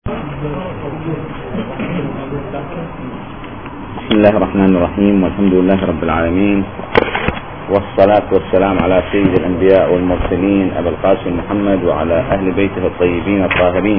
بسم الله الرحمن الرحيم، والحمد لله رب العالمين، والصلاة والسلام على سيد الأنبياء والمرسلين أبي القاسم محمد وعلى أهل بيته الطيبين الطاهرين.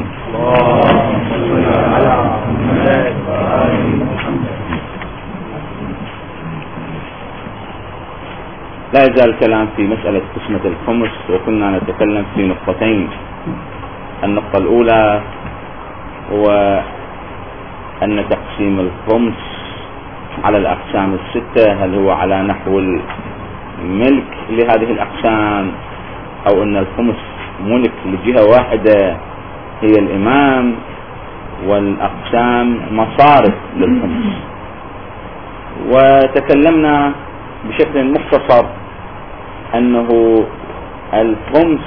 لا يزال الكلام في مسألة قسمة الخمس، وكنا نتكلم في نقطتين. النقطة الأولى هو أن تقسيم الخمس على الأقسام الستة هل هو على نحو الملك لهذه الأقسام، أو أن الخمس ملك لجهة واحدة هي الإمام، والأقسام مصارف للخمس. وتكلمنا بشكل مختصر أنه الخمس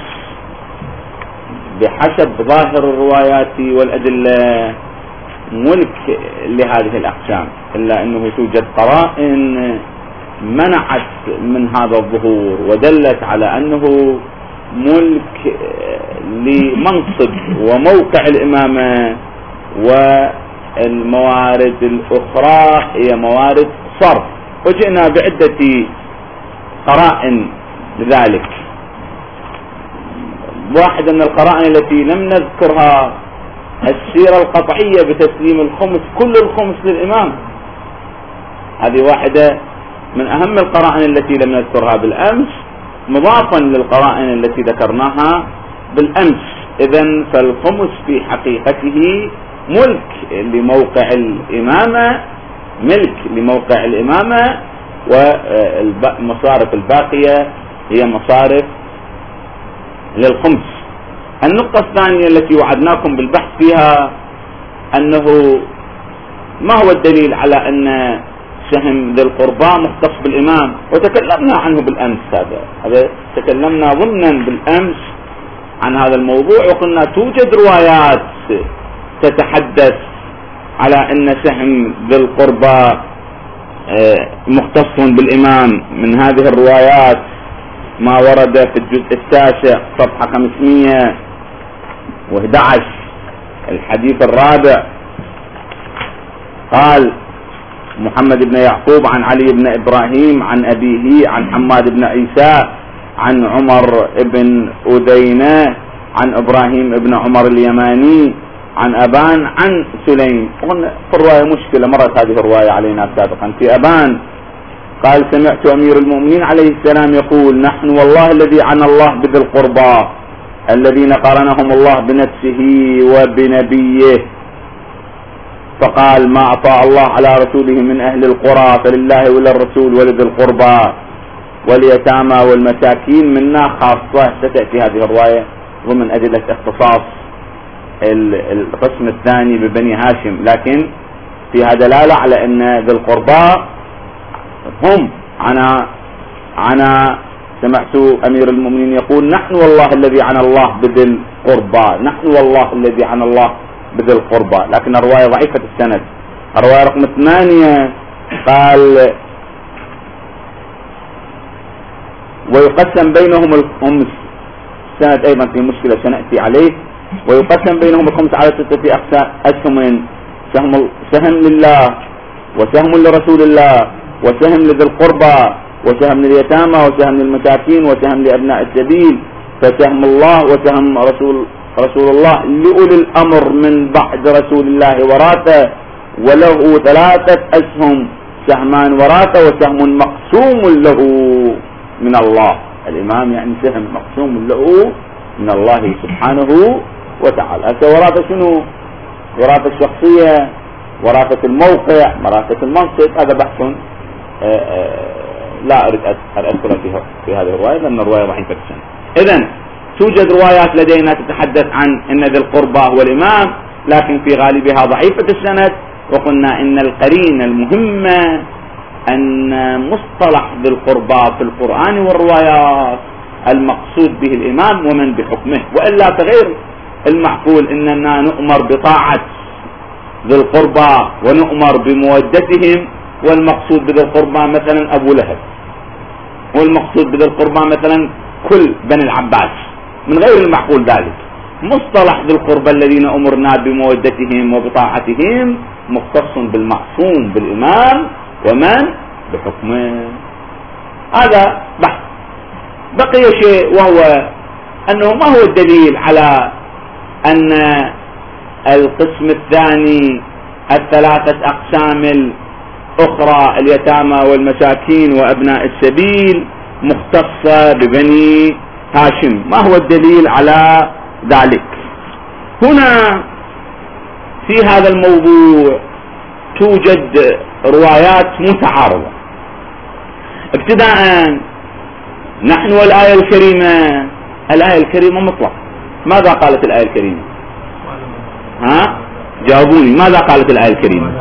بحسب ظاهر الروايات والأدلة ملك لهذه الأقسام، إلا أنه توجد قرائن منعت من هذا الظهور ودلت على أنه ملك لمنصب وموقع الإمامة، والموارد الأخرى هي موارد صرف. وجئنا بعدة قرائن لذلك. واحدة من القرائن التي لم نذكرها السيرة القطعية بتسليم الخمس، كل الخمس للإمام. هذه واحدة من أهم القرائن التي لم نذكرها بالأمس، مضافا للقرائن التي ذكرناها بالأمس. إذن فالخمس في حقيقته ملك لموقع الإمامة، ملك لموقع الإمامة، والمصارف الباقية هي مصارف للخمس. النقطة الثانية التي وعدناكم بالبحث فيها أنه ما هو الدليل على أن سهم ذي القربى مختص بالإمام، وتكلمنا عنه بالأمس. هذا تكلمنا ضمنا بالأمس عن هذا الموضوع، وقلنا توجد روايات تتحدث على أن سهم ذي القربى مختص بالإمام. من هذه الروايات ما ورد في الجزء التاسع صفحة 511 الحديث الرابع، قال محمد بن يعقوب عن علي بن إبراهيم عن أبيه عن حماد بن عيسى عن عمر بن أدينة عن إبراهيم بن عمر اليماني عن أبان عن سليم. في الرواية مشكلة، مرت هذه الرواية علينا سابقا. في أبان قال سمعت أمير المؤمنين عليه السلام يقول نحن والله الذي عن الله بذي القربى الذين قرنهم الله بنفسه وبنبيه، فقال ما أعطى الله على رسوله من أهل القرى فلله وللرسول ولذي القربى واليتامى والمساكين منا خاصة. ستأتي هذه الرواية ضمن أدلة اختصاص القسم الثاني ببني هاشم، لكن فيها دلالة على أن ذي القربى هم. أنا سمعت أمير المؤمنين يقول نحن والله الذي عن الله بذي القربى، نحن والله الذي عن الله بذي القربى، لكن الرواية ضعيفة السند. الرواية رقم 8 قال ويقسم بينهم الخمس، السند أيضا في مشكلة سنأتي عليه. ويقسم بينهم الخمس على 6 أسهم، سهم لله وسهم لرسول الله وسهم لذي القربى وسهم لليتامى وسهم للمساكين وسهم لأبناء السبيل، فسهم الله وسهم رسول الله لأولي الأمر من بعد رسول الله وراثة، وله 3 أسهم، سهمان وراثة وسهم مقسوم له من الله. الإمام يعني سهم مقسوم له من الله سبحانه وتعالى. وراثة شنو؟ وراثة الشخصية، وراثة الموقع، وراثة المنصب، هذا بحث لا أريد أن أذكر في هذه الرواية لأن الرواية ضعيفة السند. إذن توجد روايات لدينا تتحدث عن أن ذي القربى هو الإمام، لكن في غالبها ضعيفة السند. وقلنا إن القرينة المهمة أن مصطلح ذي القربى في القرآن والروايات المقصود به الإمام ومن بحكمه، وإلا فغير المعقول إننا نؤمر بطاعة ذي القربى ونؤمر بمودتهم، والمقصود بذي القربى مثلا أبو لهب، والمقصود بذي القربى مثلا كل بني العباس، من غير المعقول ذلك. مصطلح ذي القربى الذين أمرنا بمودتهم وبطاعتهم مختص بالمعصوم بالإمام ومن بحكمه. هذا بحث. بقي شيء وهو أنه ما هو الدليل على أن القسم الثاني الثلاثة أقسام الأخرى اليتامى والمساكين وأبناء السبيل مختصة ببني هاشم؟ ما هو الدليل على ذلك؟ هنا في هذا الموضوع توجد روايات متعارضة. ابتداء نحن والآية الكريمة، الآية الكريمة مطلق. ماذا قالت الآية الكريمة؟ جاوبوني، ماذا قالت الآية الكريمة؟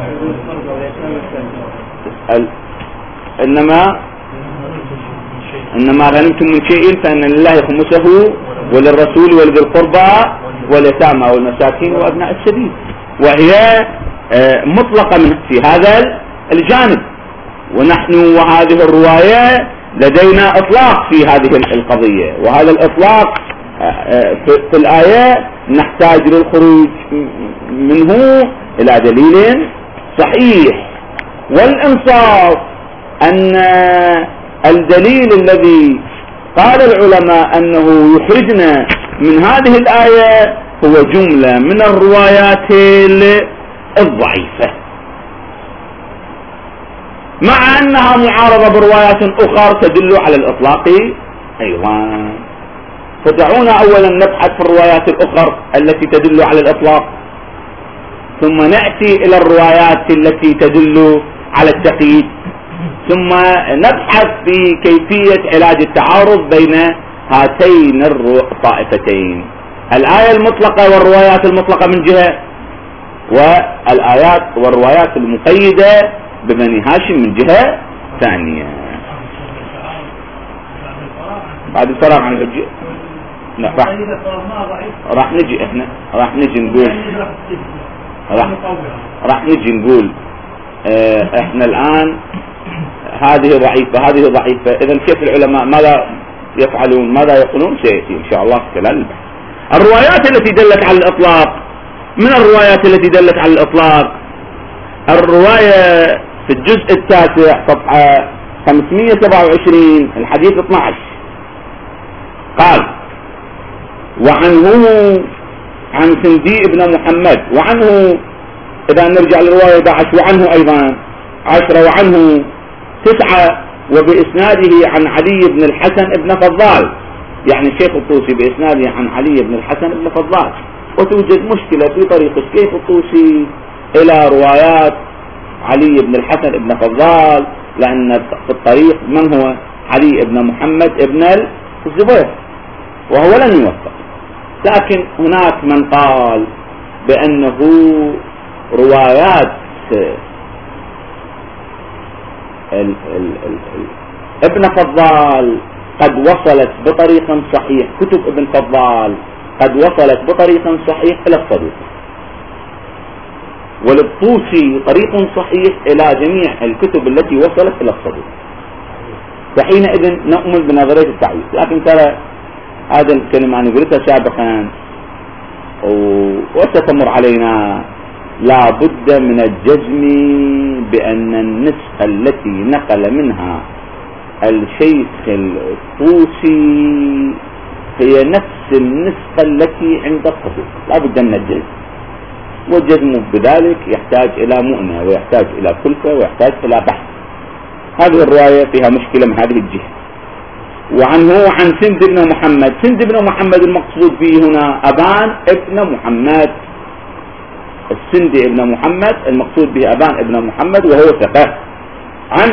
إنما غنمتم من شيء فإن لله خمسه وللرسول ولذي القربى واليتامى والمساكين وأبناء السبيل، وهي مطلقة في هذا الجانب. ونحن وهذه الرواية لدينا إطلاق في هذه القضية، وهذا الإطلاق في الآية نحتاج للخروج منه إلى دليل صحيح. والإنصاف أن الدليل الذي قال العلماء أنه يخرجنا من هذه الآية هو جملة من الروايات الضعيفة، مع أنها معارضة بروايات أخرى تدل على الإطلاق أيضا. فدعونا أولا نبحث في الروايات الأخرى التي تدل على الإطلاق، ثم نأتي إلى الروايات التي تدل على التقييد، ثم نبحث في كيفية علاج التعارض بين هاتين الطائفتين، الآية المطلقة والروايات المطلقة من جهة، والآيات والروايات المقيدة ببني هاشم من جهة ثانية. بعد الفراغ عن الحجة راح نجي احنا راح نجي نقول احنا الآن هذه ضعيفة هذه ضعيفة. إذا كيف العلماء ماذا يفعلون ماذا يقولون سيأتي إن شاء الله في خلال البحث. الروايات التي دلت على الإطلاق، من الروايات التي دلت على الإطلاق الرواية في الجزء التاسع صفحة 527 الحديث 12 قال: وعنه عن سندي بن محمد، وعنه إذا نرجع للرواية 11 وعنه أيضا 10 وعنه 9 وبإسناده عن علي بن الحسن بن فضال، يعني الشيخ الطوسي بإسناده عن علي بن الحسن بن فضال. وتوجد مشكلة في طريق الشيخ الطوسي إلى روايات علي بن الحسن بن فضال، لأن في الطريق من هو؟ علي بن محمد بن الزبير، وهو لن يوفق. لكن هناك من قال بأنه روايات ابن فضال قد وصلت بطريق صحيح، كتب ابن فضال قد وصلت بطريق صحيح إلى الصدوق، وللطوسي طريق صحيح إلى جميع الكتب التي وصلت إلى الصدوق، فحينئذ نؤمن بنظرية التعويض. لكن ترى هذا الكلمة أنا قلتها سابقا وستمر علينا، لا بد من الجزم بأن النسخة التي نقل منها الشيخ الطوسي هي نفس النسخة التي عند الصدوق، لا بد من الجزم، والجزم بذلك يحتاج إلى مؤنة ويحتاج إلى كلفة ويحتاج إلى بحث. هذه الرواية فيها مشكلة من هذه الجهة. وعنه عن سند بن محمد، سند بن محمد المقصود به هنا أبان ابن محمد، السند ابن محمد المقصود به أبان ابن محمد وهو ثقة. عن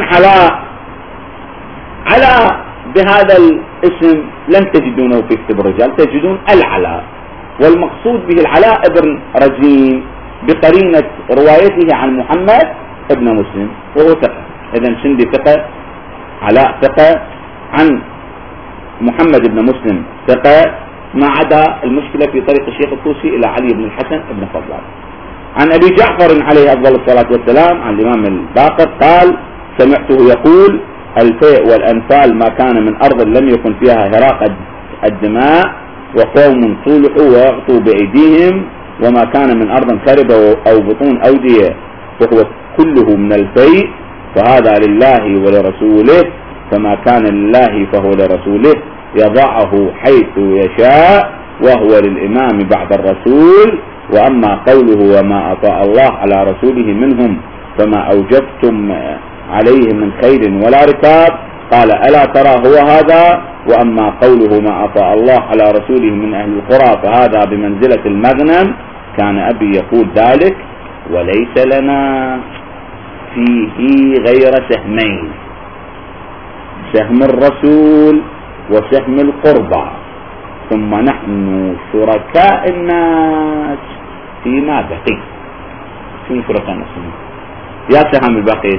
علاء بهذا الاسم لن تجدونه في كتب الرجال، تجدون العلاء، والمقصود به العلاء ابن رزين بقرينة روايته عن محمد ابن مسلم وهو ثقة. إذن سند ثقة، علاء ثقة، عن محمد بن مسلم ثقة، ما عدا المشكلة في طريق الشيخ الطوسي إلى علي بن الحسن بن فضال. عن أبي جعفر عليه أفضل الصلاة والسلام عن الإمام الباقر قال: سمعته يقول: الفيء والأنفال ما كان من أرض لم يكن فيها هراق الدماء وقوم صلحوا ويغطوا بأيديهم وما كان من أرض خربة أو بطون أودية فهو كله من الفيء فهذا لله ولرسوله فما كان لله فهو لرسوله يضعه حيث يشاء وهو للإمام بعد الرسول. وأما قوله وما أطاع الله على رسوله منهم فما أوجبتم عليه من خيل ولا ركاب قال ألا ترى هو هذا. وأما قوله ما أطاع الله على رسوله من أهل القرى فهذا بمنزلة المغنم كان أبي يقول ذلك وليس لنا فيه غير سهمين سهم الرسول وسهم القربى ثم نحن شركاء الناس فيما بقي. شنو شركاء الناس يا سهم الباقي؟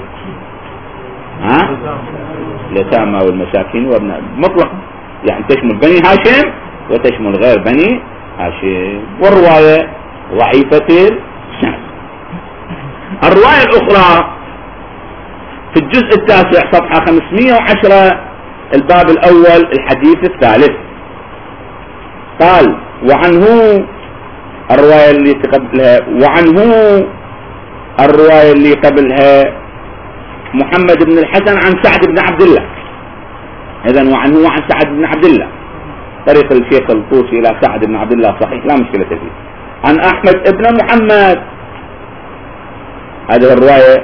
اليتامى والمساكين وابناء مطلق يعني تشمل بني هاشم وتشمل غير بني هاشم. والرواية ضعيفة السند. الرواية الأخرى في الجزء التاسع صفحة 510 الباب الأول الحديث الثالث قال وعنه الرواية اللي قبلها الرواية اللي قبلها محمد بن الحسن عن سعد بن عبد الله. إذن وعنه وعن سعد بن عبد الله طريق الشيخ الطوسي إلى سعد بن عبد الله صحيح لا مشكلة فيه. عن أحمد بن محمد هذه الرواية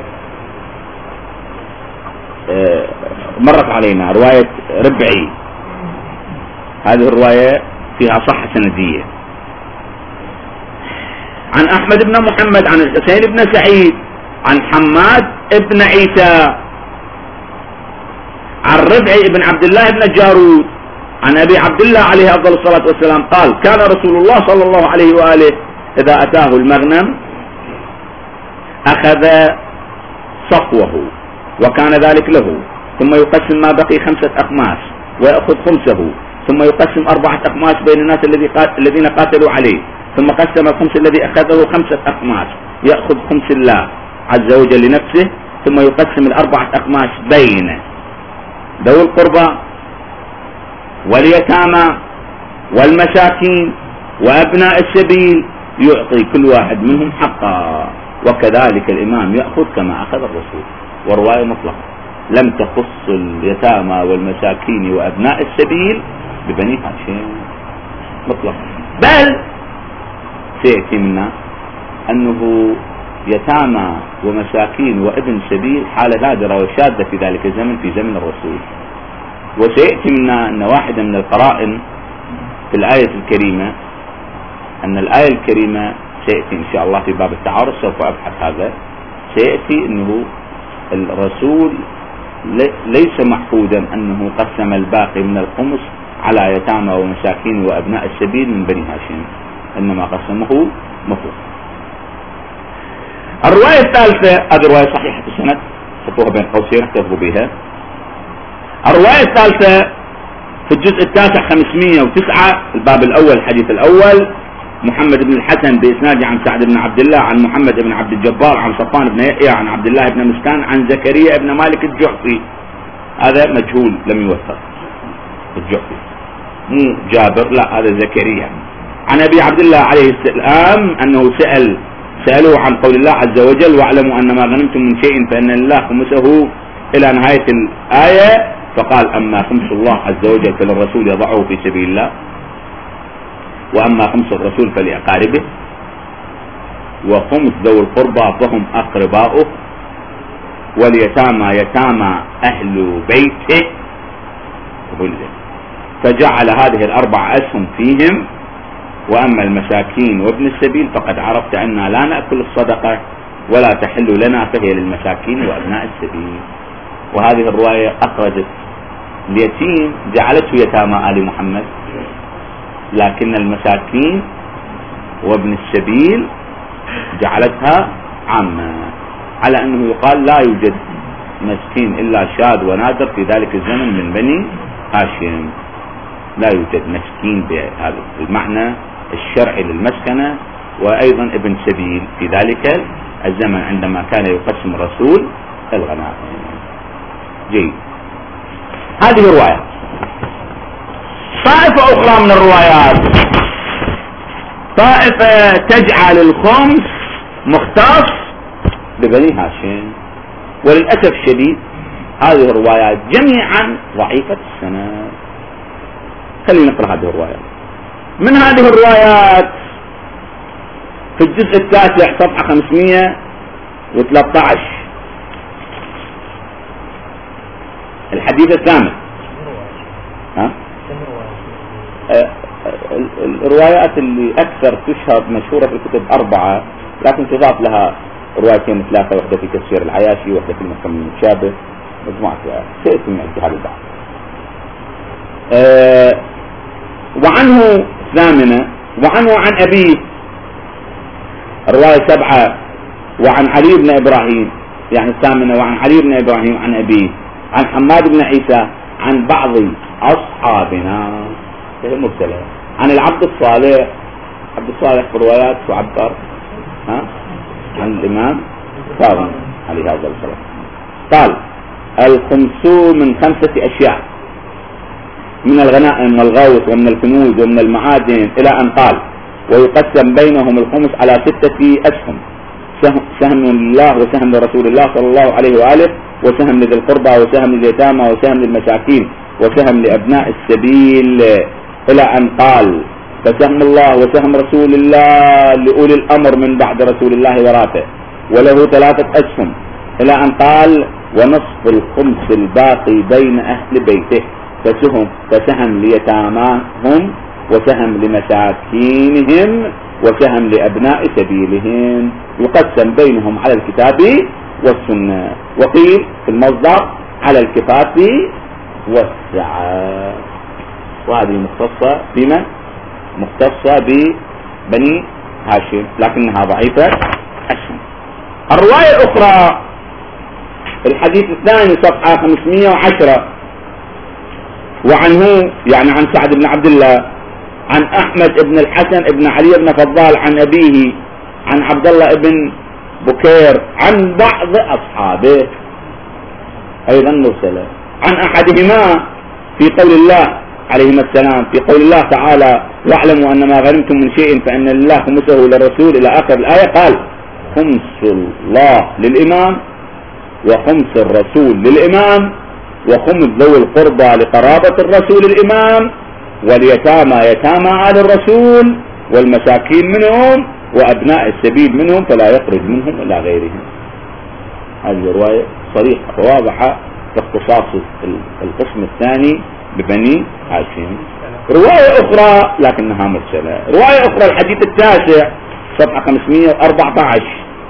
مرت علينا رواية ربعي. هذه الرواية فيها صحة سندية. عن أحمد بن محمد عن الحسين بن سعيد عن حماد بن عيسى عن ربعي بن عبد الله بن جارود عن أبي عبد الله عليه أفضل الصلاة والسلام قال كان رسول الله صلى الله عليه وآله إذا أتاه المغنم أخذ صفوه وكان ذلك له ثم يقسم ما بقي 5 أخماس ويأخذ خمسه ثم يقسم 4 أخماس بين الناس الذين قاتلوا عليه ثم قسم الخمس الذي أخذه 5 أخماس يأخذ خمس الله عز وجل لنفسه ثم يقسم 4 أخماس بين ذوي القربى واليتامى والمساكين وأبناء السبيل يعطي كل واحد منهم حقا وكذلك الإمام يأخذ كما أخذ الرسول. ورواية مطلقة لم تخص اليتامى والمساكين وأبناء السبيل ببني هاشم مطلقا بل سيأتي منا أنه يتامى ومساكين وابن سبيل حالة نادرة وشاذة في ذلك الزمن في زمن الرسول. وسيأتي منا أن واحدة من القرائن في الآية الكريمة أن الآية الكريمة سيأتي إن شاء الله في باب التعارض سوف أبحث هذا سيأتي أنه الرسول ليس محفوظا أنه قسم الباقي من الخمس على يتامى ومساكين وأبناء السبيل من بني هاشم إنما قسمه مفروض. الرواية الثالثة هذه رواية صحيحة السند حطوها بين قوسين احتفظوا بها. الرواية الثالثة في الجزء التاسع 509 الباب الأول الحديث الأول محمد بن الحسن بإسناده عن سعد بن عبد الله عن محمد بن عبد الجبار عن صفان بن يحيى عن عبد الله بن مسكان عن زكريا بن مالك الجعفي. هذا مجهول لم يوثق الجعفي مو جابر لا هذا زكريا. عن أبي عبد الله عليه السلام أنه سألوه عن قول الله عز وجل واعلموا أن ما غنمتم من شيء فإن لله خمسه إلى نهاية الآية فقال أما خمس الله عز وجل فللرسول يضعه في سبيل الله وأما خمس الرسول فلأقاربه وخمس ذوي القربى فهم أقرباؤه واليتامى يتامى أهل بيته فجعل هذه 4 أسهم فيهم. وأما المساكين وابن السبيل فقد عرفت أننا لا نأكل الصدقة ولا تحل لنا فهي للمساكين وأبناء السبيل. وهذه الرواية أخرجت اليتيم جعلته يتامى آل محمد لكن المساكين وابن السبيل جعلتها عامة على أنه يقال لا يوجد مسكين إلا شاذ ونادر في ذلك الزمن من بني هاشم لا يوجد مسكين بهذا المعنى الشرعي للمسكنة وأيضا ابن سبيل في ذلك الزمن عندما كان يقسم الرسول الغنائم. جيد. هذه الرواية طائفة أخرى من الروايات، طائفة تجعل الخمس مختص ببني هاشم، وللأسف الشديد هذه الروايات جميعا ضعيفة السند. خلينا نقرأ هذه الروايات. من هذه الروايات في الجزء التاسع صفحة 513 الحديث الثامن. الروايات اللي أكثر تشهر مشهورة في الكتب 4، لكن تضاف لها روايتين 3، واحدة في تفسير العياشي واحدة في المحكم المتشابه، مجموعة روايات سيتم اجتهاد البعض. وعنه ثامنة، وعنه عن أبيه الرواية 7، وعن علي بن إبراهيم يعني الثامنة، وعن علي بن إبراهيم عن أبيه عن حماد بن عيسى عن بعض أصحابنا مرسلة، عن العبد الصالح. عبد الصالح في الروايات تعبر عن الإمام كاظم عليه هذا الصلاة. قال الخمس من 5 أشياء، من الغنائم من الغوث ومن الكنوز ومن المعادن، إلى أن قال ويقسم بينهم الخمس على 6 أسهم، سهم لله وسهم لرسول الله صلى الله عليه وآله، وسهم لذي القربى وسهم لليتامى وسهم للمساكين وسهم لأبناء السبيل، إلى أن قال فسهم الله وسهم رسول الله لأولي الأمر من بعد رسول الله وراثه، وله 3 أسهم، إلى أن قال ونصف الخمس الباقي بين أهل بيته، فسهم ليتاماهم وسهم لمساكينهم وسهم لأبناء سبيلهم، يقسم بينهم على الكتاب والسنة، وقيل في المصدر على الكفاف والسعة. وهذه مختصة بمن؟ مختصة ببني هاشم، لكنها ضعيفة أسهم. الرواية الأخرى الحديث الثاني صفحة 510، وعنه يعني عن سعد بن عبد الله عن أحمد بن الحسن بن علي بن فضال عن أبيه عن عبد الله بن بكير عن بعض أصحابه أيضا مرسلة، عن أحدهما في قول الله عليهما السلام، في قول الله تعالى واعلموا أن ما غنمتم من شيء فإن لله خمسه للرسول إلى آخر الآية، قال خمس الله للإمام وخمس الرسول للإمام وخمس ذوي القربى لقرابة الرسول الإمام واليتامى يتامى آل الرسول والمساكين منهم وأبناء السبيل منهم فلا يخرج منهم إلى غيرهم. هذه رواية صريحة واضحة في اختصاص القسم الثاني ببني هاشم. رواية أخرى لكنها مرسلة، رواية أخرى الحديث التاسع صفحة 514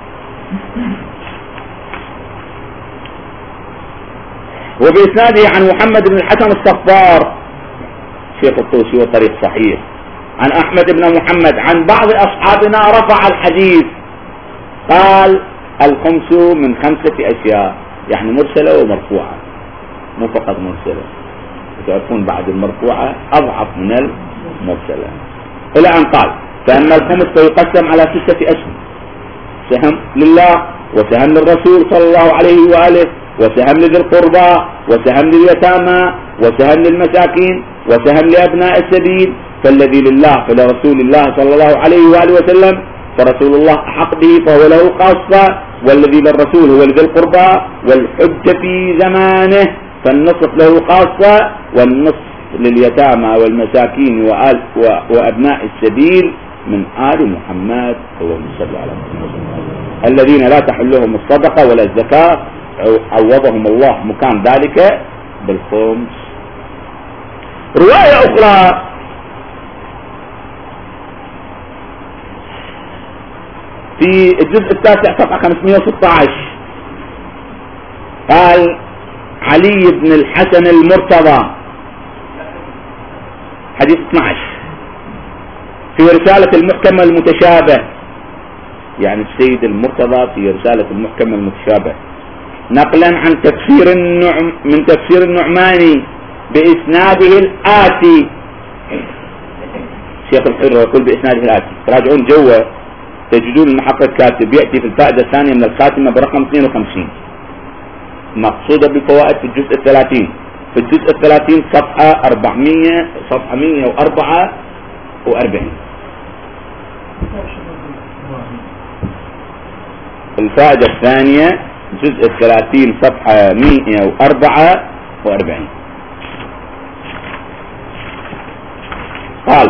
وبإسناده عن محمد بن الحسن الصفار شيخ الطوسي وطريق صحيح، عن أحمد بن محمد عن بعض أصحابنا رفع الحديث، قال الخمس من 5 أشياء، يعني مرسلة ومرفوعة، مو فقط مرسلة، تعرفون بعد المرفوعة أضعف من المرسلة، إلى أن قال فأما الخمس فيقسم على 6 أسهم، سهم لله وسهم للرسول صلى الله عليه وآله وسهم لذي القربى وسهم لليتامى وسهم للمساكين وسهم لأبناء السبيل، فالذي لله فلرسول الله صلى الله عليه وآله وسلم فرسول الله أحق به فهو له خاصة، والذي للرسول هو لذي القربى والحج في زمانه فالنصف له خاصة، والنصف لليتامى والمساكين وأبناء السبيل من آل محمد اللهم صل على محمد الذين لا تحل لهم الصدقة ولا الزكاة عوضهم الله مكان ذلك بالخمس. رواية أخرى في الجزء التاسع صفحة 516 قال علي بن الحسن المرتضى حديث 12 في رسالة المحكمة المتشابه، يعني السيد المرتضى في رسالة المحكمة المتشابه نقلا عن من تفسير النعماني بإسناده الآتي، شيخ الحر يقول بإسناده الآتي، راجعون جوه تجدون المحقق كاتب يأتي في الفائدة الثانية من الخاتمة برقم 52 مقصودة بالفوائد في الجزء 30 في الجزء 30 صفحة 144. الفائدة الثانية جزء 30 صفحة 144. قال: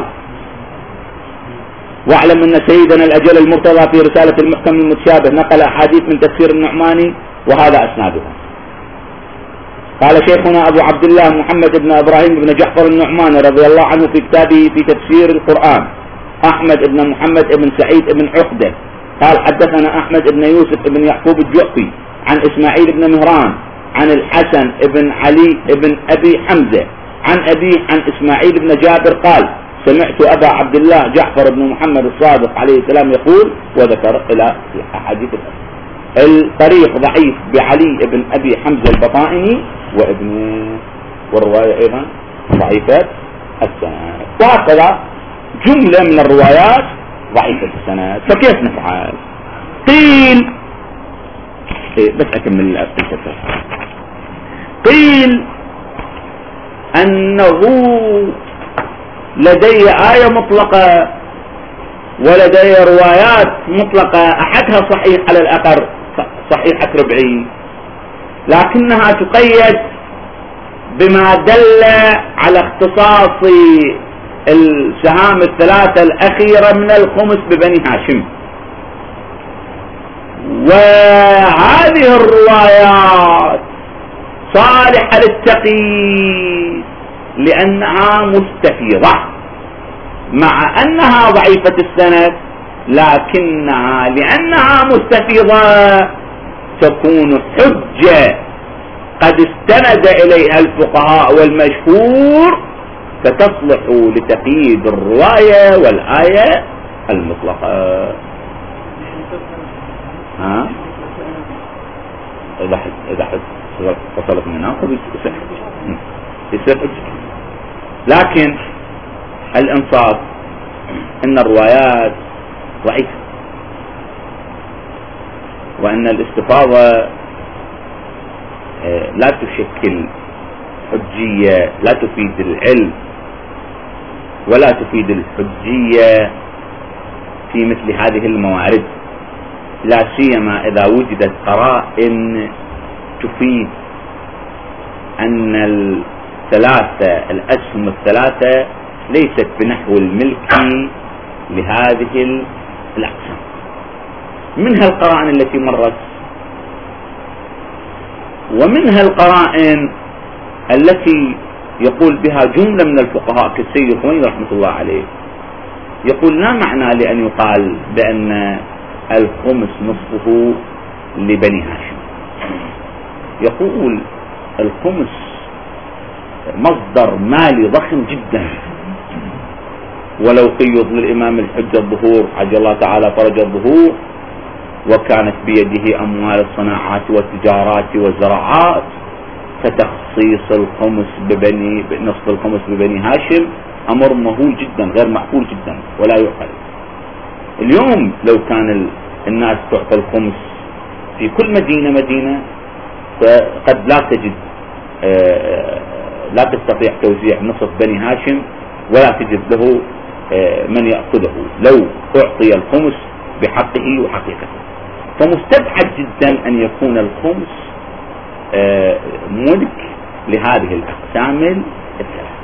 واعلم ان سيدنا الاجل المرتضى في رسالة المحكم المتشابه نقل احاديث من تفسير النعماني وهذا اسنادها. قال شيخنا ابو عبد الله محمد بن ابراهيم بن جعفر النعماني رضي الله عنه في كتابه في تفسير القرآن احمد بن محمد بن سعيد بن عقدة قال: حدثنا احمد بن يوسف بن يعقوب الجعفي عن اسماعيل بن مهران عن الحسن بن علي بن ابي حمزة عن ابيه عن اسماعيل بن جابر قال: سمعت ابا عبد الله جعفر بن محمد الصادق عليه السلام يقول، وذكر الى احاديث الطريق ضعيف بعلي بن ابي حمزة البطائني والرواية ايضا ضعيفة السند. وهكذا جملة من الروايات ضعيفة السند. فكيف نفعل؟ قيل بس اكمل الفكرة. قيل انه لدي آية مطلقة ولدي روايات مطلقة، احدها صحيح على الاقل صحيحة ربعي، لكنها تقيد بما دل على اختصاص السهام الثلاثة الأخيرة من الخمس ببني هاشم. وهذه الروايات صالحة للتقييد لأنها مستفيضة، مع أنها ضعيفة السند، لكنها لأنها مستفيضة تكون حجة قد استند إليها الفقهاء والمشهور، فتصلح لتقييد الرواية والآية المطلقة. إذا وصلت من ناقض يصير حجة. لكن الإنصاف أن الروايات ضعيفة، وأن الاستفاضة لا تشكل حجية، لا تفيد العلم ولا تفيد الحجية في مثل هذه الموارد، لا سيما إذا وجدت قرائن تفيد أن الأسهم الثلاثة ليست بنحو الملك لهذه الأقسام. منها القرائن التي مرت، ومنها القرائن التي يقول بها جملة من الفقهاء كالسيد الخميني رحمة الله عليه، يقول لا معنى لأن يقال بأن الخمس نصفه لبني هاشم. يقول الخمس مصدر مالي ضخم جدا، ولو قيض للإمام الحجة الظهور عجل الله تعالى فرج الظهور وكانت بيده أموال الصناعات والتجارات والزراعات، فتخصيص الخمس نصف الخمس ببني هاشم أمر مهول جدا غير معقول جدا ولا يعقل. اليوم لو كان الناس تعطى الخمس في كل مدينة فقد لا تستطيع توزيع نصف بني هاشم ولا تجد له من يأخذه لو أعطي الخمس بحقه وحقيقته. فمستبعد جدا أن يكون الخمس ملك لهذه الأقسام الثلاث.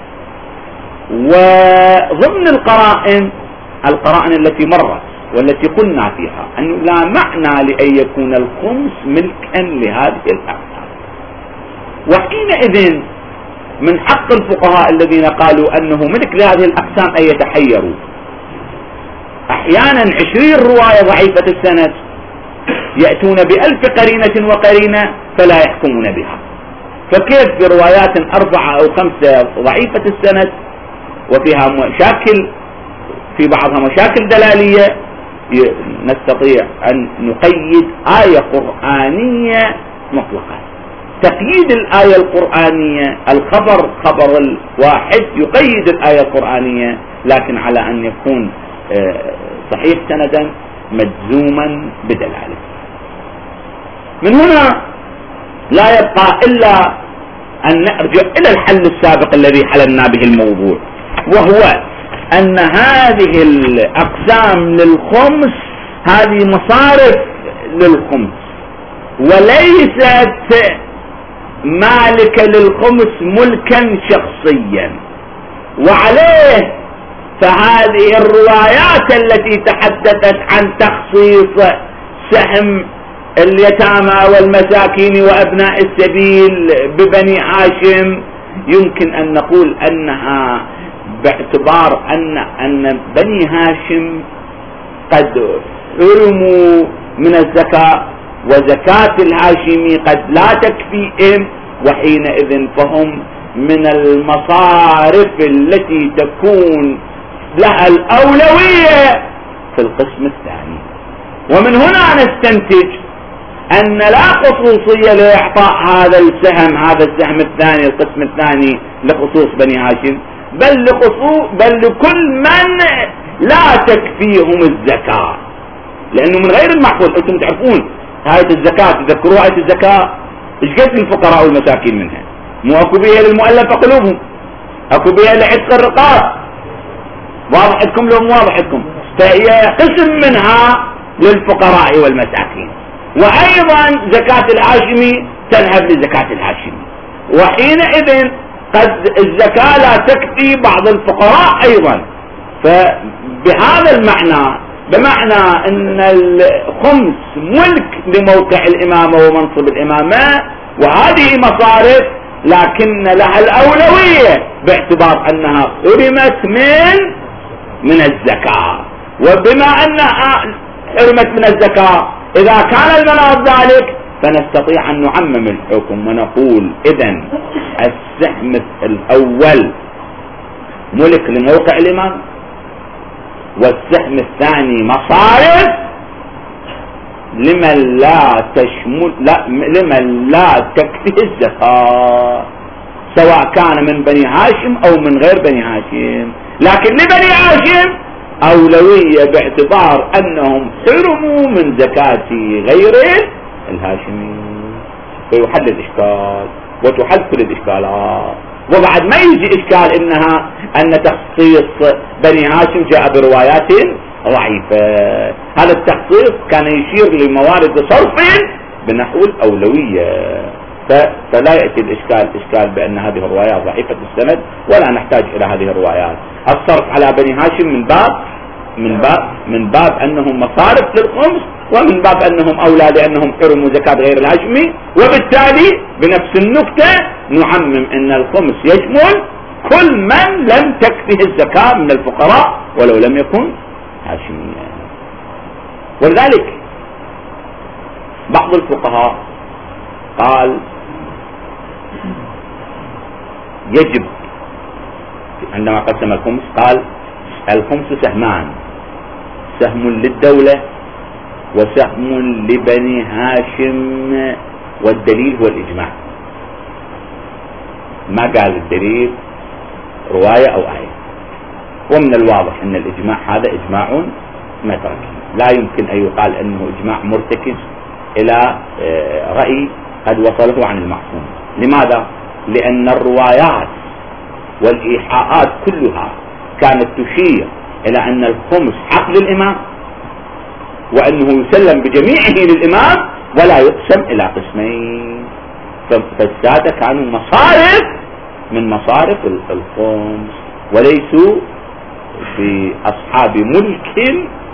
وضمن القرائن التي مرت والتي قلنا فيها أنه لا معنى لأن يكون الخمس ملكا لهذه الأقسام، وحينئذ من حق الفقهاء الذين قالوا أنه ملك لهذه الأقسام أن يتحيروا. أحيانا 20 رواية ضعيفة السند يأتون ب1000 قرينة وقرينة فلا يحكمون بها، فكيف بروايات 4 أو 5 ضعيفة السند وفيها مشاكل، في بعضها مشاكل دلالية، نستطيع أن نقيد آية قرآنية مطلقة. تقييد الآية القرآنية الخبر خبر الواحد يقيد الآية القرآنية، لكن على أن يكون صحيح سندا مجزوما بدلاله. من هنا لا يبقى إلا أن نرجع إلى الحل السابق الذي حللنا به الموضوع، وهو أن هذه الأقسام للخمس هذه مصارف للخمس وليست مالكة للخمس ملكا شخصيا. وعليه فهذه الروايات التي تحدثت عن تخصيص سهم اليتامى والمساكين وأبناء السبيل ببني هاشم يمكن أن نقول أنها باعتبار أن بني هاشم قد حرموا من الزكاة وزكاة الهاشمي قد لا تكفيهم، وحينئذ فهم من المصارف التي تكون لها الأولوية في القسم الثاني. ومن هنا نستنتج أن لا خصوصية لإعطاء هذا السهم الثاني القسم الثاني لخصوص بني هاشم، بل لكل من لا تكفيهم الزكاة، لأنه من غير المعقول. أنتم تعرفون آية الزكاة، تذكروا آية الزكاة إيش قد الفقراء والمساكين منها؟ مو أكو بها للمؤلفة قلوبهم، أكو بها لعتق الرقاب، واضح لكم لو مو واضح لكم؟ فهي قسم منها للفقراء والمساكين. وأيضا زكاة الهاشمي تذهب لزكاة الهاشمي، وحينئذ قد الزكاة لا تكفي بعض الفقراء أيضا. فبهذا المعنى، بمعنى أن الخمس ملك لموقع الإمامة ومنصب الإمامة، وهذه مصارف لكن لها الأولوية باعتبار أنها حرمت من الزكاة. وبما أنها حرمت من الزكاة، إذا كان المناط ذلك فنستطيع أن نعمم الحكم ونقول إذن السهم الأول ملك لموقع الإمام، والسهم الثاني مصارف لمن لا تكفيه الزكاة، سواء كان من بني هاشم أو من غير بني هاشم، لكن لبني هاشم أولوية باعتبار أنهم حرموا من زكاة غير الهاشمي. فيحل الإشكال وتحل كل الإشكالات. وبعد ما يجي إشكال أن تخصيص بني هاشم جاء بروايات ضعيفة. هذا التخصيص كان يشير لموارد صرف بنحو الأولوية، فلا يأتي الإشكال بأن هذه الروايات ضعيفة السند ولا نحتاج إلى هذه الروايات. الصرف على بني هاشم من باب أنهم مصارف للخمس، ومن باب أنهم أولى لأنهم حرموا زكاة غير الهاشمي، وبالتالي بنفس النكتة نعمم أن الخمس يشمل كل من لم تكفه الزكاة من الفقراء ولو لم يكن هاشميا. ولذلك بعض الفقهاء قال يجب عندما قسم الخمس قال الخمس سهمان، سهم للدولة وسهم لبني هاشم، والدليل هو الإجماع. ما قال الدليل رواية أو آية. ومن الواضح أن الإجماع هذا إجماع متركي، لا يمكن أن يقال أنه إجماع مرتكز إلى رأي قد وصله عن المعصوم. لماذا؟ لأن الروايات والإيحاءات كلها كانت تشير إلى أن الخمس حق للإمام، وأنه يسلم بجميعه للإمام ولا يقسم إلى قسمين. فالسادة كانوا مصارف من مصارف الخمس وليسوا في أصحاب ملك.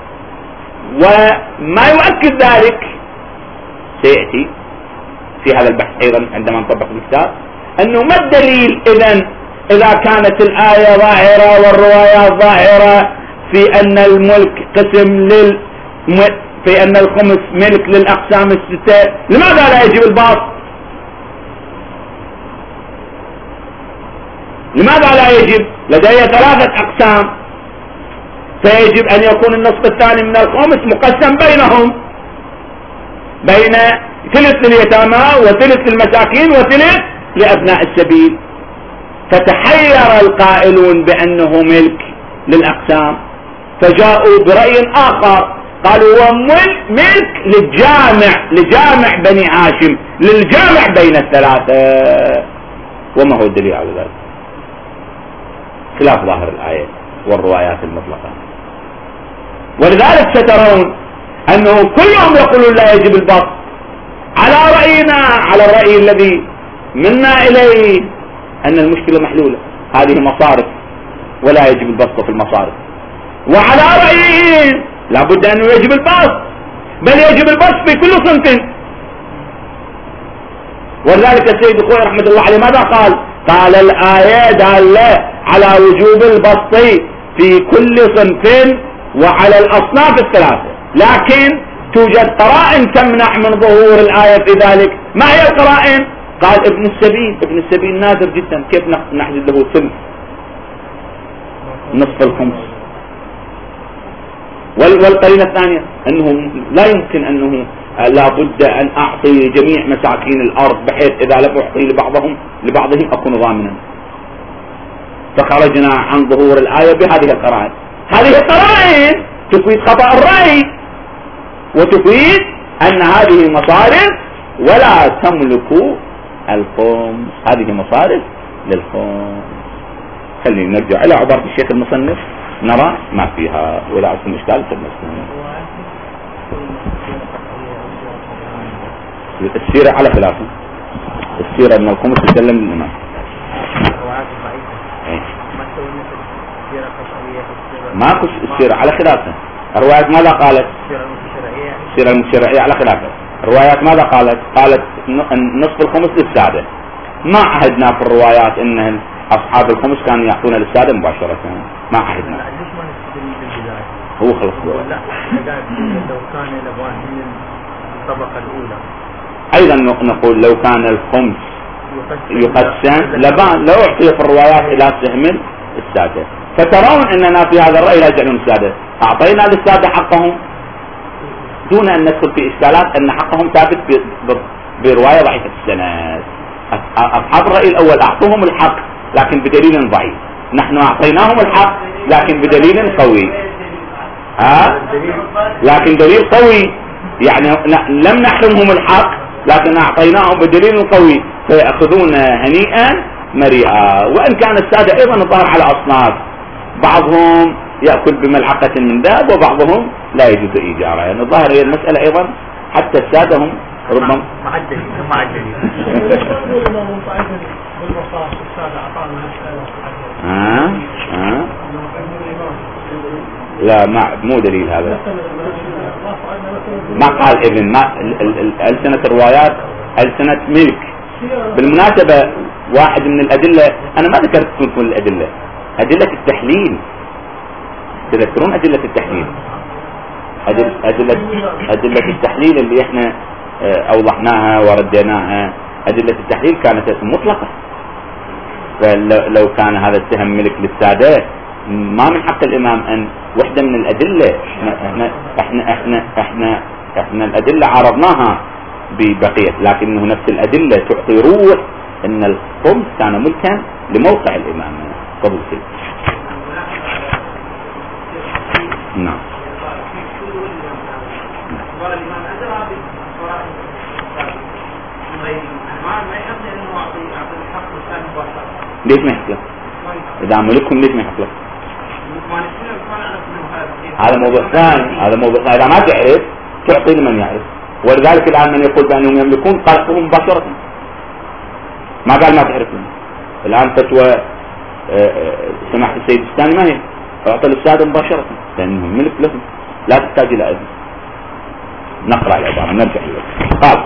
وما يؤكد ذلك سيأتي في هذا البحث أيضا عندما نطبق الكتاب، أنه ما الدليل إذا كانت الآية ظاهرة والروايات ظاهرة في أن الملك قسم في أن الخمس ملك للأقسام الستة، لماذا لا يجب الباط؟ لماذا لا يجب؟ لدي 3 أقسام، فيجب أن يكون النصف الثاني من الخمس مقسم بينهم، بين ثلث لليتامى وثلث للمساكين وثلث لأبناء السبيل. فتحير القائلون بأنه ملك للأقسام، فجاءوا برأي آخر قالوا هو ملك لجامع بني هاشم، للجامع بين الثلاثة. وما هو الدليل على ذلك؟ خلاف ظاهر الآية والروايات المطلقة. ولذلك سترون أنه كلهم يقولون لا يجب البسط على رأينا، على الرأي الذي منا إليه أن المشكلة محلولة، هذه مصارف ولا يجب البسط في المصارف. وعلى رأيهم لابد أنه يجب البسط، بل يجب البسط في كل صنف. ولذلك السيد الخوئي رحمة الله عليه ماذا قال؟ قال الآية دالة على وجوب البسط في كل صنف وعلى الأصناف الثلاثة، لكن توجد قرائن تمنع من ظهور الآية في ذلك. ما هي القرائن؟ قال ابن السبيل، ابن السبيل نادر جدا، كيف نحدد له ثلث نصف الخمس؟ والقرينة الثانية أنه لا يمكن أنه لابد أن أعطي جميع مساكين الأرض بحيث إذا لم أعطي لبعضهم أكون ضامنا. فخرجنا عن ظهور الآية بهذه القرائن. هذه القرائن تفيد خطأ الرأي وتفيد أن هذه مصارف ولا تملك الخمس، هذه مصارف للخمس. خلينا نرجع إلى عبارة الشيخ المصنف نرى ما فيها ولا أصل إشكال في المسلمين. السيرة على خلافه، السيرة من الخمس تسلم للإمام. ماكو السيرة على خلافه. الروايات ماذا قالت؟ السيرة المشرعية على خلافه. الروايات ماذا قالت؟ قالت نصف الخمس للسادة. ما عهدنا في الروايات ان اصحاب الخمس كانوا يعطون للسادة مباشرة، ما عهدنا. هو خلص لا لو كان لابراهيم الطبقة الأولى أيضا نقول لو كان الخمس يقسم لو أعطي في الروايات إلى سهم السادة. فترون أننا في هذا الرأي لا يجعلون السادة، أعطينا للسادة حقهم دون أن ندخل في إشكالات أن حقهم ثابت برواية ضعيفة السند. أصحاب الرأي الأول أعطوهم الحق لكن بدليل ضعيف، نحن أعطيناهم الحق لكن بدليل قوي. لكن دليل قوي، يعني لم نحرمهم الحق لكن أعطيناهم بدليل قوي فيأخذون هنيئا مريئا. وإن كان السادة أيضا الظاهر على أصناف، بعضهم يأكل بملعقة من ذهب وبعضهم لا يجوز إيجاره، يعني الظاهر هي المسألة أيضا حتى السادة هم ربما مع الدليل لا مو دليل هذا. ما قال ابن ما ألسنة الروايات ألسنة ملك. بالمناسبة واحد من الأدلة أنا ما ذكرت كل الأدلة، أدلة التحليل، تذكرون أدلة التحليل؟ أدلة التحليل اللي احنا أوضحناها ورديناها، أدلة التحليل كانت مطلقة. فلو كان هذا السهم ملك للسادة ما من حق الإمام أن وحدة من الأدلة احنا الأدلة عرضناها ببقية، لكنه نفس الأدلة تعطي روح أن الخمس كان ملكا لموقع الإمام قبل كده. نعم. ليش ما يحصل؟ إذا ملكهم ليش ما يحصل؟ هذا موضوع ثاني، هذا موضوع ثاني. إذا ما تعرف تعطي لمن يعرف. ولذلك الآن من يقول بأنهم يملكون قالهم مباشرة، ما قال ما تعرفون. الآن فتوى سماحة السيد الثاني ما هي؟ أعطى للسادة مباشرة لأنهم ملك لهم لا تحتاج إلى إذن. نقرأ العبارة نرجع إليه. قال: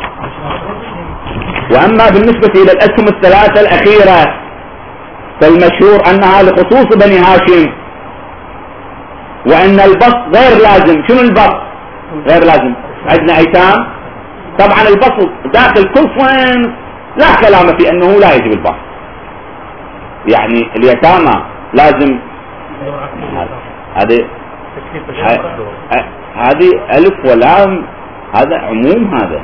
وأما بالنسبة إلى الأسهم الثلاثة الأخيرة فالمشهور أنها لخصوص بني هاشم، وأن البسط غير لازم. شنو البسط؟ غير لازم. عندنا أيتام، طبعا البسط داخل كل صنف لا كلام في أنه لا يجب البسط، يعني اليتامى لازم. هذه ألف ولام، هذا عموم، هذا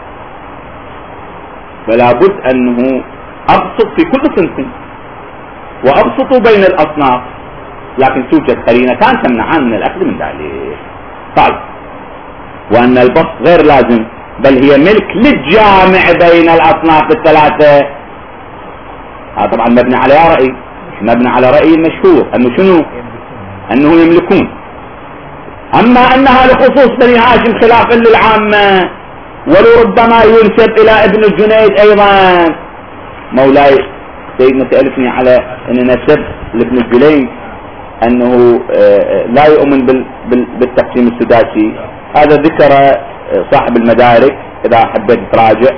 فلا بد أنه أبسط في كل صنف وأبسط بين الأصناف، لكن توجد قرينتان تمنعان من الأخذ من ذلك. قال: وأن البسط غير لازم بل هي ملك للجامع بين الأصناف الثلاثة. طبعا مبني على رأي، مبني على رأي المشهور انه شنو؟ انه يملكون. اما انها لخصوص بني هاشم خلافا للعامة، ولربما ينسب الى ابن الجنيد ايضا. مولاي سيدنا سألتني على ان نسب لابن الجنيد انه لا يؤمن بالتقسيم السداسي. هذا ذكر صاحب المدارك اذا حبيت تراجع،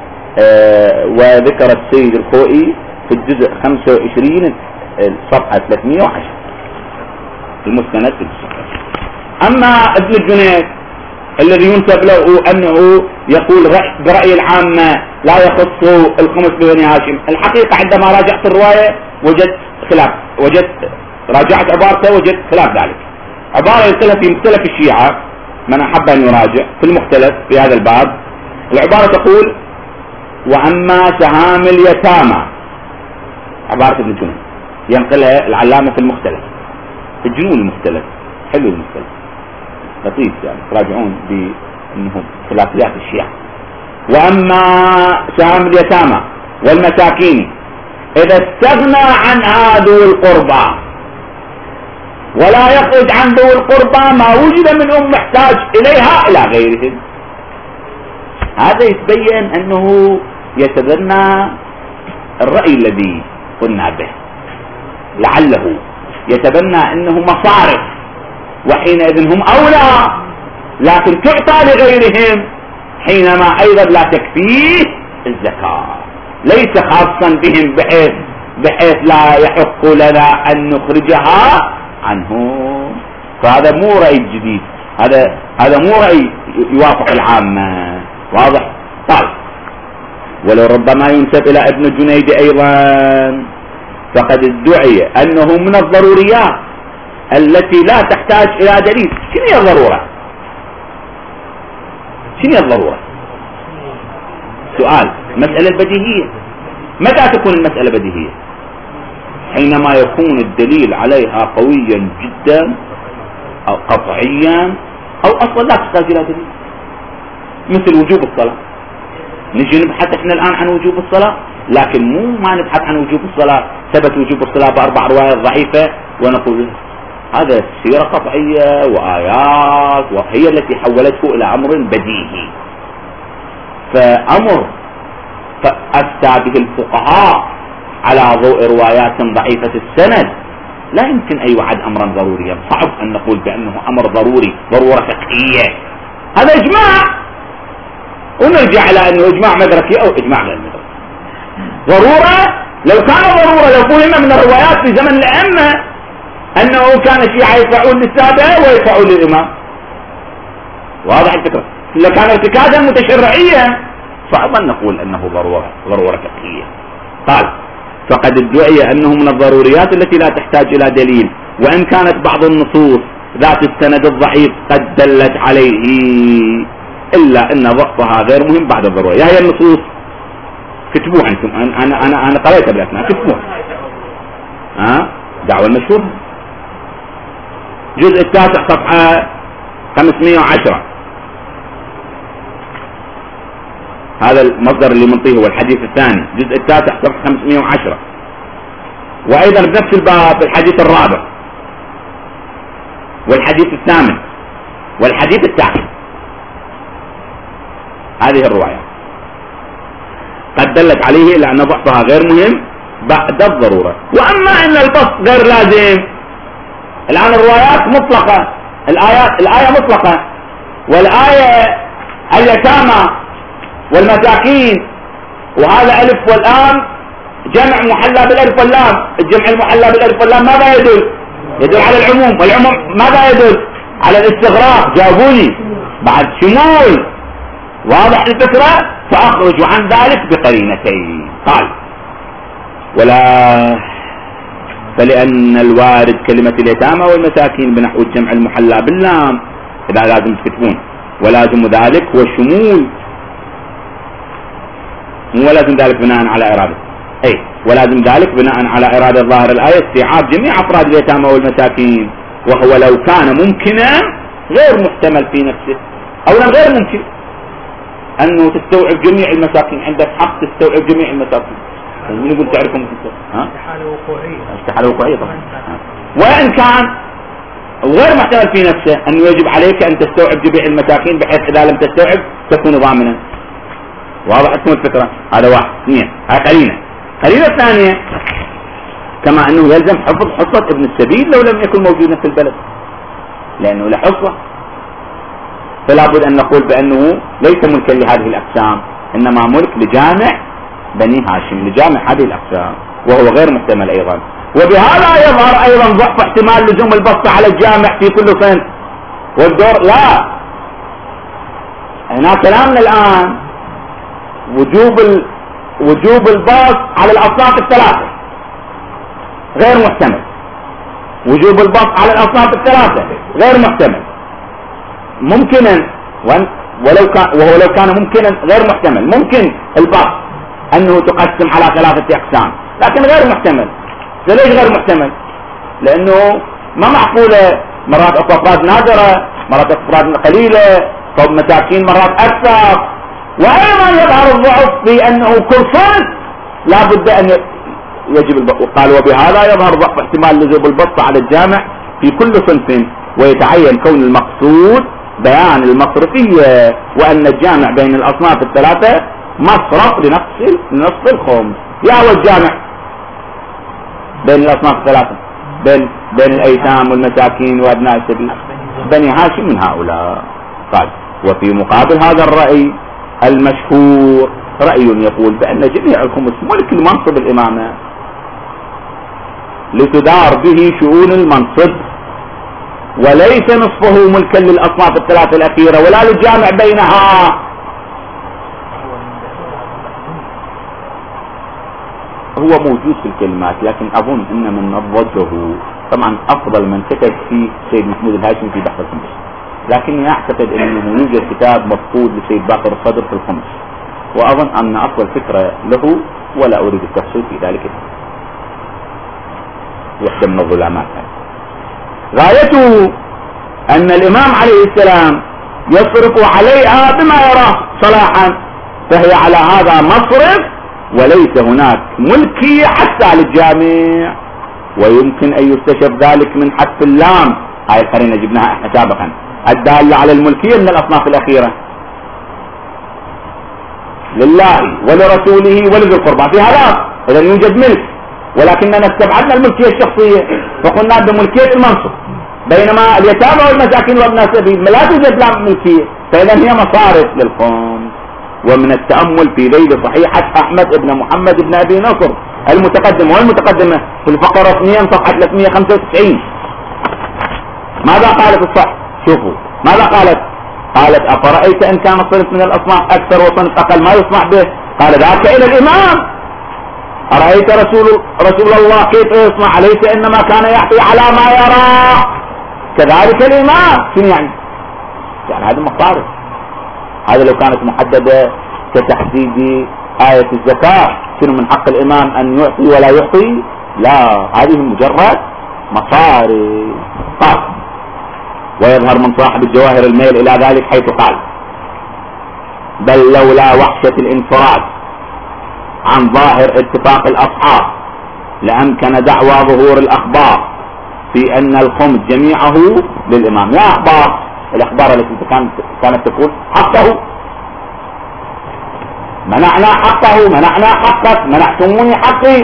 وذكر السيد الخوئي في الجزء 25 صفحة 310 المستند في الصحيح. اما ابن الجنيد الذي ينسب له انه يقول برأي العامة لا يخص الخمس ببني هاشم، الحقيقة عندما راجعت الرواية وجدت خلاف، راجعت عبارته وجدت خلاف ذلك. عبارة يقولها في مختلف الشيعة، من احب ان يراجع في المختلف في هذا الباب. العبارة تقول: واما سهام اليتامى، عبارة ابن جنيد ينقلها العلامة في المختلف، في الجنون المختلف، حلو المختلف لطيف يعني تراجعون بانهم خلافيات الشيعة. واما سهام اليتامى والمساكين اذا استغنى عنها ذو القربى ولا يخرج عن ذو القربى ما وجد منهم محتاج اليها الى غيرهم. هذا يتبين انه يتبنى الرأي الذي قلنا به، لعله يتبنى انه مصارف وحينئذ هم اولى، لكن تعطى لغيرهم حينما ايضا لا تكفيه الزكاة، ليس خاصا بهم بحيث لا يحق لنا ان نخرجها عنهم. فهذا مو رأي جديد، هذا مو رأي يوافق العامة، واضح؟ طيب، ولو ربما ينسب الى ابن الجنيد ايضا فقد ادعي انه من الضروريات التي لا تحتاج الى دليل. شنو هي الضرورة؟ شنو هي الضرورة؟ سؤال، مسألة بديهية. متى تكون المسألة بديهية؟ حينما يكون الدليل عليها قويا جدا او قطعيا او اصلا لا تحتاج الى دليل، مثل وجوب الصلاة. نجي نبحث احنا الان عن وجوب الصلاة، لكن مو ما نبحث عن وجوب الصلاة ثبت وجوب الصلاة باربع روايات ضعيفة ونقول هذا سيرة قطعية وآيات وهي التي حولته الى امر بديهي. فامر فافتى به الفقهاء على ضوء روايات ضعيفة السند لا يمكن ان يعد امرا ضروريا. صعب ان نقول بانه امر ضروري، ضرورة فقهية. هذا اجماع، ونرجع الى انه اجماع مدركي او اجماع غير مدركي. ضرورة لو كان ضرورة لو فهم من الروايات في زمن الائمة انه كان الشيعة يدفعون للسادة ويدفعون للامام، واضح الفكرة. لو كان ارتكازا متشرعيا صعب ان نقول انه ضرورة فقهية. قال: فقد ادعي انه من الضروريات التي لا تحتاج الى دليل، وان كانت بعض النصوص ذات السند الضعيف قد دلت عليه، الا ان ضبطها غير مهم بعد الضرورة. هي النصوص كتبوها انتم، انا قريتها بالاسماء، كتبوها. دعوة المشهور جزء 9 صفحة 510. هذا المصدر اللي منطيه هو الحديث الثاني، جزء 9 صفحة 510. وايضا بنفس الباب الحديث الرابع والحديث الثامن والحديث التاسع. هذه الرواية قد دلت عليه الا ان ضعفها غير مهم بعد الضرورة. واما ان البسط غير لازم، الان الروايات مطلقة، الآية مطلقة، والآية اليتامى والمساكين، وهذا ألف واللام جمع محلى بالألف واللام. الجمع المحلى بالألف واللام ماذا يدل؟ يدل على العموم، والعموم ماذا يدل؟ على الاستغراق. جاوبوني بعد شمول، واضح الفكرة؟ فأخرج عن ذلك بقرينتين. قال: ولا فلأن الوارد كلمة اليتامى والمساكين بنحو الجمع المحلى باللام، إذا لازم تكتبون، ولازم ذلك هو شمول، ولازم ذلك بناء على إرادة، ولازم ذلك بناء على إرادة ظاهر الآية استيعاب جميع أفراد اليتامى والمساكين، وهو لو كان ممكنا غير محتمل في نفسه. أولا غير ممكن أنه تستوعب جميع المساكين، عندك حق تستوعب جميع المساكين، من يقول تعرفهم استحالة وقوعية. استحالة وقوعية طبعا. وإن كان غير محتمل في نفسه أنه يجب عليك أن تستوعب جميع المساكين بحيث إذا لم تستوعب تكون ضامنا. واضح تكون الفكرة. هذا واحد. اثنين، هاي قرينة ثانية كما أنه يلزم حفظ حصة ابن السبيل لو لم يكن موجودا في البلد، لأنه له حصة، فلا بد أن نقول بأنه ليس ملكا لهذه الأقسام، إنما ملك لجامع بني هاشم، لجامع هذه الأقسام، وهو غير محتمل أيضا. وبهذا يظهر أيضا ضعف احتمال لزوم البسط على الجامع في كل صنف والدور. لا، هنا كلامنا الآن وجوب البسط على الأصناف الثلاثة غير محتمل. وجوب البسط على الأصناف الثلاثة غير محتمل. ممكنا وهو لو كان ممكنا غير محتمل. ممكن البسط أنه تقسم على 3 أقسام، لكن غير محتمل. ليش غير محتمل؟ لأنه ما معقولة مرات أفراد نادرة، مرات أفراد قليلة، طب مساكين مرات أكثر. وأيضا يظهر الضعف في أنه كل صنف لا بد أن يجب البسط. وقال وبهذا يظهر ضعف احتمال لزوم البسط على الجامع في كل صنف، ويتعين كون المقصود بيان المصرفية، وأن الجامع بين الأصناف الثلاثة مصرف لنصف الخمس. يا هو الجامع بين الأصناف الثلاثة، بين الأيتام والمساكين وأبناء السبيل، بني هاشم من هؤلاء. قال وفي مقابل هذا الرأي المشهور رأي يقول بأن جميع الخمس ملك المنصب الإمامة لتدار به شؤون المنصب، وليس نصفه ملكا للأصناف الثلاثة الأخيرة ولا للجامع بينها. هو موجود في الكلمات، لكن أظن أن من نضجه طبعا أفضل من كتب فيه سيد محمود الهاشمي في بحث الخمس، لكني أعتقد أنه يوجد كتاب مفقود لسيد باقر الصدر في الخمس، وأظن أن أفضل فكرة له، ولا أريد التفصيل في ذلك، وحدة من الظلامات. غايته أن الإمام عليه السلام يصرف عليها بما يراه صلاحا، فهي على هذا مصرف، وليس هناك ملكية حتى للجامع. ويمكن أن يستشف ذلك من حذف اللام، هاي القرينة جبناها احنا سابقا، الدالة على الملكية من الأصناف الأخيرة لله ولرسوله ولذي القربى، في هذا إذا يوجد ملك، ولكننا استبعدنا الملكية الشخصية فقلنا بملكية المنصب، بينما اليتامى والمساكين وابناء السبيل لا توجد لهم ملكية، فإذا هي مصارف للقوم. ومن التأمل في ذيل صحيحة أحمد بن محمد بن أبي نصر المتقدم والمتقدمة في الفقرة 2 صفحة 395 ماذا قالت الصح؟ شوفوا ماذا قالت. أفرأيت إن كان الصنف من الأصناف أكثر وصنف أقل ما يصنع به؟ قال ذاك إلى الإمام. أرأيت رسول الله كيف يصنع؟ أليس إنما كان يحكي على ما يرى؟ كذلك الإمام. شنو يعني هذا مصارف. هذا لو كانت محددة كتحديد آية الزكاة، شنو من حق الإمام أن يعطي ولا يعطي؟ لا، هذه مجرد مصارف. ويظهر من صاحب الجواهر الميل إلى ذلك حيث قال بل لولا وحشة الانفراد عن ظاهر اتفاق الأصحاب لأمكن دعوى ظهور الأخبار في أن الخمس جميعه للإمام. يا أخبار، الأخبار التي كانت تقول حقه، منعنا حقه، منعنا حقك، منعتموني حقي،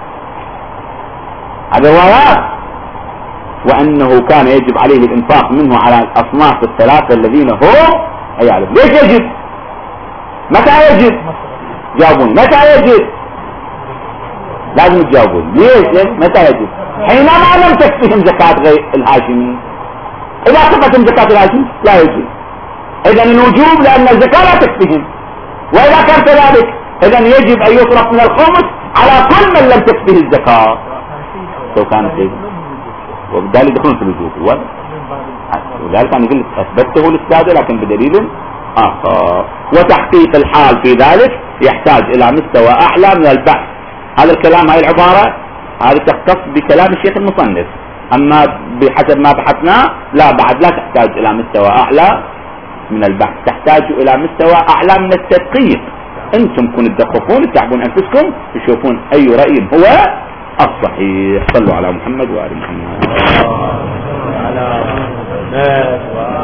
هذه روايات. وأنه كان يجب عليه الإنفاق منه على الأصناف الثلاثة الذين هم عياله. ليش يجب؟ متى يجب؟ جاوبوني، متى يجب؟ لازم تجاوبوني. ليش؟ متى يجب؟ حينما لم تكفيهم زكاة غير الهاشمي. إذا كفتهم زكاة الهاشمي لا يجب. إذن الوجوب لأن الزكاة لا تكفيهم، وإذا كان كذلك إذن يجب أن يصرف من الخمس على كل من لم تكفيه الزكاة لو كانت يجب، وبالتالي يدخلون في الوجوب. ولذلك أنا قلت أثبته للسادة لكن بدليل آخر. وتحقيق الحال في ذلك يحتاج إلى مستوى أعلى من البحث. هذا الكلام، هاي العبارة هذه تختص بكلام الشيخ المصنف، أما بحسب ما بحثنا لا، بعد لا تحتاج إلى مستوى أعلى من البحث، تحتاج إلى مستوى أعلى من التدقيق انتم كنتوا تدققون تتعبون انفسكم تشوفون اي رأي هو الصحيح. صلوا على محمد وآل محمد.